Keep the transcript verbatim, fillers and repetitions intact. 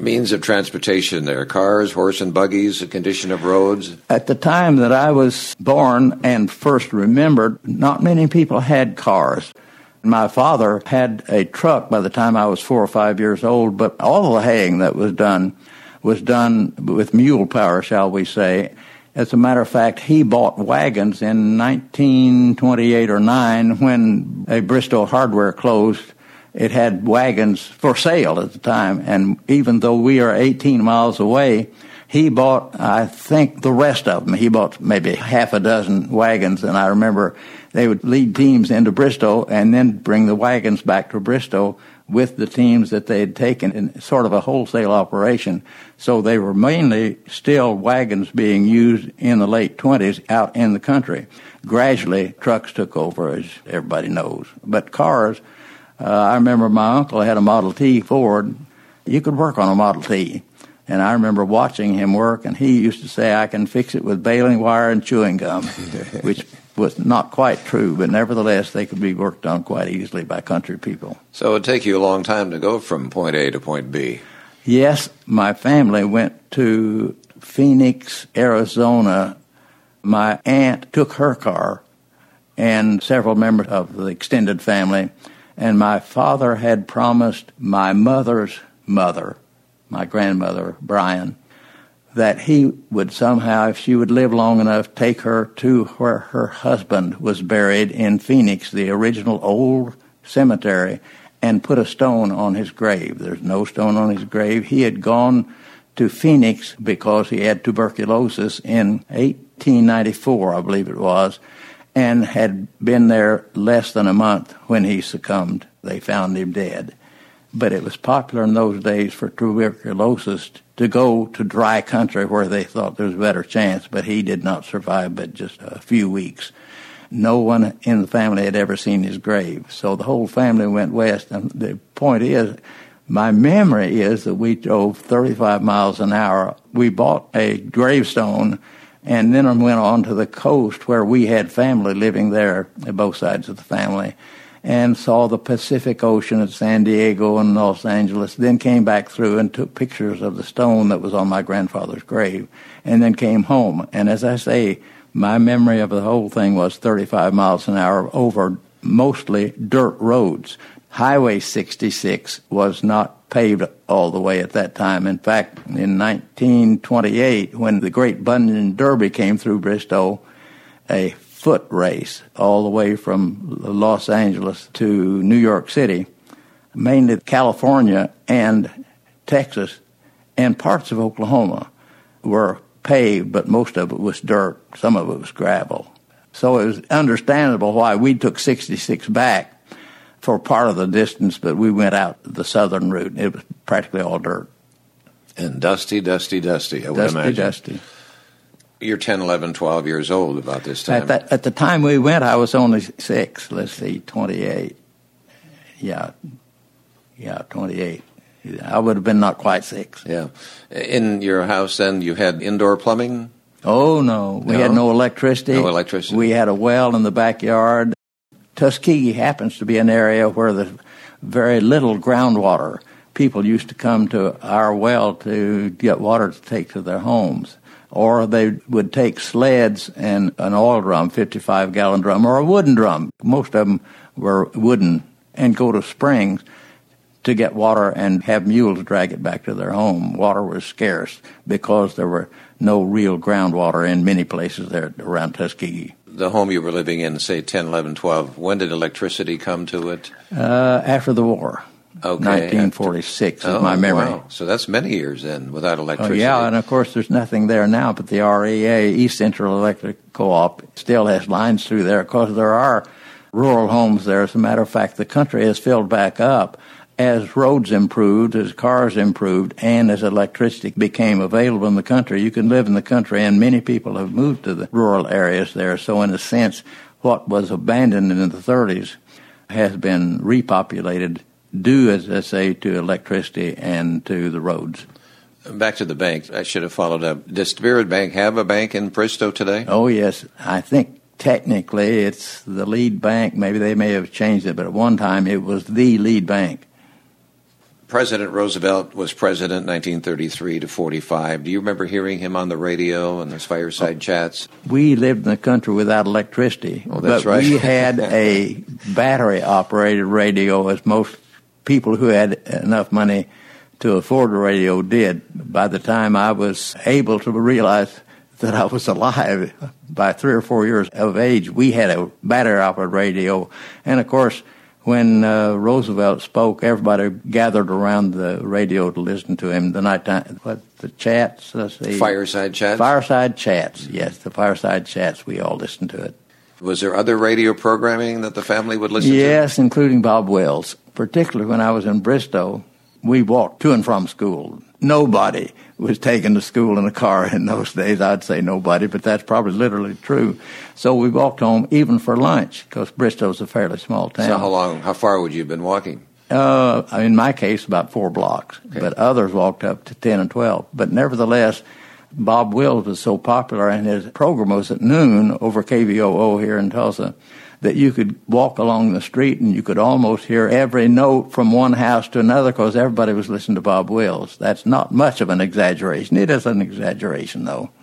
means of transportation there? Cars, horse and buggies, the condition of roads? At the time that I was born and first remembered, not many people had cars. My father had a truck by the time I was four or five years old, but all the haying that was done was done with mule power, shall we say. As a matter of fact, he bought wagons in nineteen twenty-eight or nine when a Bristow Hardware closed. It had wagons for sale at the time, and even though we are eighteen miles away, he bought, I think, the rest of them. He bought maybe half a dozen wagons, and I remember they would lead teams into Bristow and then bring the wagons back to Bristow with the teams that they had taken in sort of a wholesale operation. So they were mainly still wagons being used in the late twenties out in the country. Gradually, trucks took over, as everybody knows. But cars, uh, I remember my uncle had a Model T Ford. You could work on a Model T. And I remember watching him work, and he used to say, I can fix it with baling wire and chewing gum, which was not quite true, but nevertheless, they could be worked on quite easily by country people. So it would take you a long time to go from point A to point B. Yes, my family went to Phoenix, Arizona. My aunt took her car and several members of the extended family, and my father had promised my mother's mother, my grandmother, Brian, that he would somehow, if she would live long enough, take her to where her husband was buried in Phoenix, the original old cemetery, and put a stone on his grave. There's no stone on his grave. He had gone to Phoenix because he had tuberculosis in eighteen ninety-four, I believe it was, and had been there less than a month when he succumbed. They found him dead. But it was popular in those days for tuberculosis to go to dry country where they thought there was a better chance, but he did not survive but just a few weeks. No one in the family had ever seen his grave, so the whole family went west. And the point is, my memory is that we drove thirty-five miles an hour. We bought a gravestone and then went on to the coast where we had family living there, both sides of the family, and saw the Pacific Ocean at San Diego and Los Angeles, then came back through and took pictures of the stone that was on my grandfather's grave, and then came home. And as I say, my memory of the whole thing was thirty-five miles an hour over mostly dirt roads. Highway sixty-six was not paved all the way at that time. In fact, in nineteen twenty-eight, when the Great Bunyan Derby came through Bristow, a foot race all the way from Los Angeles to New York City, mainly California and Texas and parts of Oklahoma were paved, but most of it was dirt. Some of it was gravel. So it was understandable why we took sixty-six back for part of the distance, but we went out the southern route. It was practically all dirt. And dusty, dusty, dusty, I would dusty, imagine. Dusty, dusty. You're ten, eleven, twelve years old about this time. At, that, at the time we went, I was only six. Let's see, twenty-eight. Yeah, yeah, twenty-eight. I would have been not quite six. Yeah. In your house, then, you had indoor plumbing? Oh, no. We no? had no electricity. No electricity. We had a well in the backyard. Tuskegee happens to be an area where there's very little groundwater. People used to come to our well to get water to take to their homes. Or they would take sleds and an oil drum, fifty-five gallon drum, or a wooden drum. Most of them were wooden, and go to springs to get water and have mules drag it back to their home. Water was scarce because there were no real groundwater in many places there around Tuskegee. The home you were living in, say, ten, eleven, twelve, when did electricity come to it? Uh, after the war. Okay. nineteen forty-six oh, is my memory. Wow. So that's many years then without electricity. Oh, yeah, and of course there's nothing there now, but the R E A, East Central Electric Co-op, still has lines through there because there are rural homes there. As a matter of fact, the country has filled back up as roads improved, as cars improved, and as electricity became available in the country. You can live in the country, and many people have moved to the rural areas there. So in a sense, what was abandoned in the thirties has been repopulated due, as I say, to electricity and to the roads. Back to the bank. I should have followed up. Does Spirit Bank have a bank in Bristow today? Oh, yes. I think technically it's the lead bank. Maybe they may have changed it, but at one time it was the lead bank. President Roosevelt was president nineteen thirty-three to forty-five. Do you remember hearing him on the radio and his fireside chats? We lived in the country without electricity. Oh, that's but right. We had a battery-operated radio, as most people who had enough money to afford a radio did. By the time I was able to realize that I was alive, by three or four years of age, we had a battery-operated radio. And, of course, when uh, Roosevelt spoke, everybody gathered around the radio to listen to him. The nighttime, what, the chats? Let's see. Fireside chats? Fireside chats, yes, the fireside chats. We all listened to it. Was there other radio programming that the family would listen yes, to? Yes, including Bob Wells. Particularly when I was in Bristow, we walked to and from school. Nobody was taken to school in a car in those days. I'd say nobody, but that's probably literally true. So we walked home even for lunch, because Bristow's a fairly small town. So how long, how far would you have been walking? Uh, in my case, about four blocks, okay. But others walked up to ten and twelve. But nevertheless, Bob Wills was so popular, and his program was at noon over K V O O here in Tulsa, that you could walk along the street and you could almost hear every note from one house to another, because everybody was listening to Bob Wills. That's not much of an exaggeration. It is an exaggeration, though.